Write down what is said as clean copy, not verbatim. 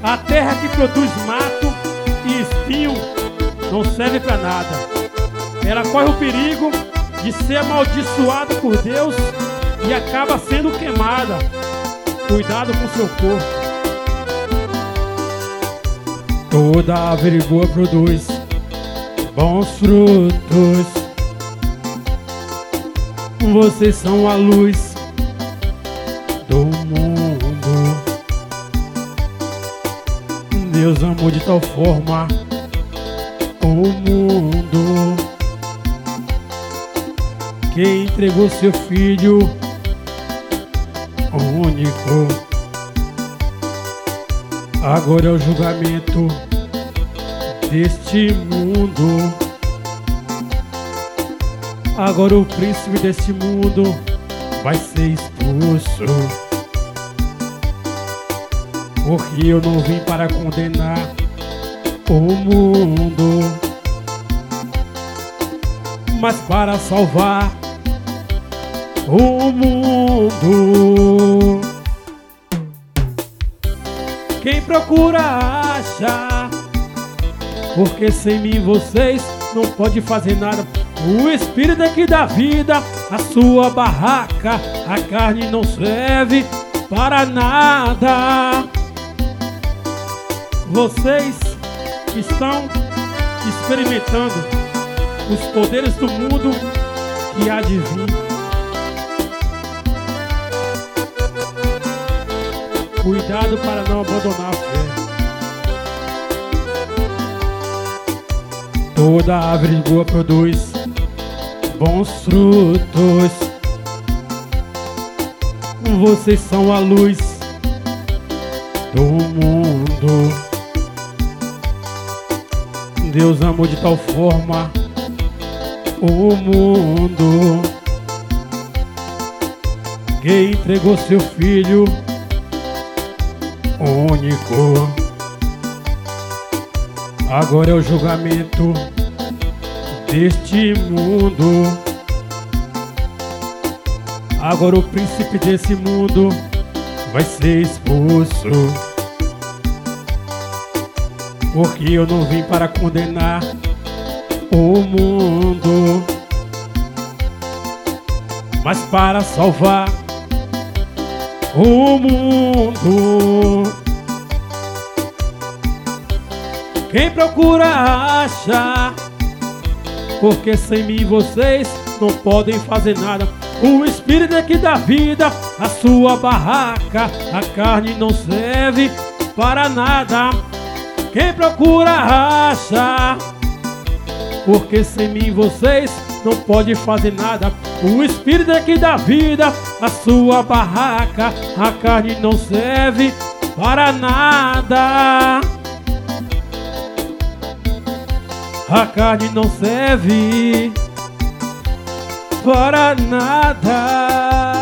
A terra que produz mato e espinho não serve para nada. Ela corre o perigo de ser amaldiçoada por Deus e acaba sendo queimada. Cuidado com seu corpo. Toda árvore boa produz bons frutos. Vocês são a luz do mundo. Deus amou de tal forma o mundo que entregou seu Filho único. Agora é o julgamento deste mundo. Agora o príncipe deste mundo vai ser expulso. Porque eu não vim para condenar o mundo, mas para salvar o mundo. Quem procura acha, porque sem mim vocês não podem fazer nada. O Espírito é que dá vida à sua barraca. A carne não serve para nada. Vocês estão experimentando os poderes do mundo que há de vir. Cuidado para não abandonar a fé. Toda árvore boa produz bons frutos. Vocês são a luz do mundo. Deus amou de tal forma o mundo que entregou seu Filho único. Agora é o julgamento deste mundo. Agora o príncipe desse mundo vai ser expulso. Porque eu não vim para condenar o mundo, mas para salvar o mundo. Quem procura acha, porque sem mim vocês não podem fazer nada. O Espírito é que dá vida à sua barraca. A carne não serve para nada. Quem procura acha, porque sem mim vocês não podem fazer nada. O Espírito é que dá vida à sua barraca. A carne não serve para nada. A carne não serve para nada.